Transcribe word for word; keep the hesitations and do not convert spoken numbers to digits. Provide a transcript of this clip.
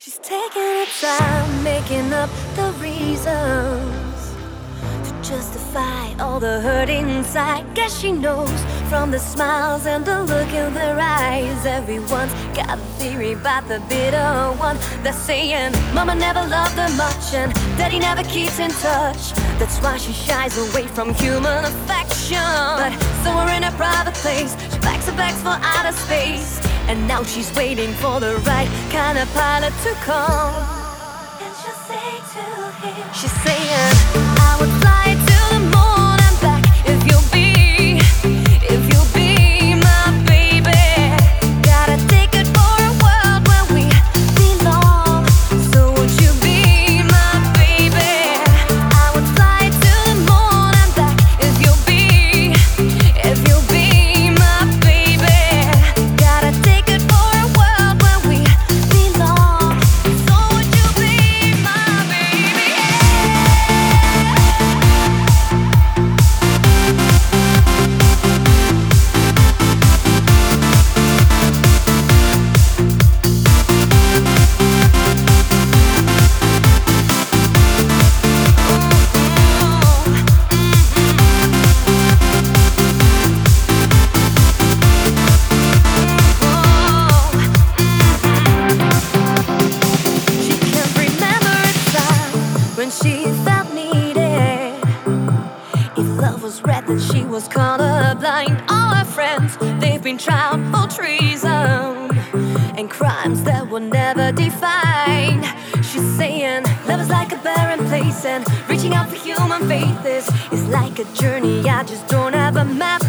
She's taking her time, making up the reasons to justify all the hurt inside. Guess she knows from the smiles and the look in their eyes. Everyone's got a theory about the bitter one. They're saying mama never loved her much and daddy never keeps in touch. That's why she shies away from human affection. But somewhere in a private place, she packs her bags for outer space. And now she's waiting for the right kind of pilot to come. And she'll say to him, she's saying, I would fly to the moon and back if you'll be, if you'll be my baby. Gotta take it for a world where we belong. So would you be my baby? I would fly to the moon and back if you'll be, if you'll be my baby. Gotta take it for a world where we belong. So would you be my baby? She can't remember a time when she felt needed. If love was red, then she was colorblind. All her friends, they've been tried for treason and crimes that were never defined. She's saying love is like a barren place, and reaching out for human faith is, is like a journey I just don't have a map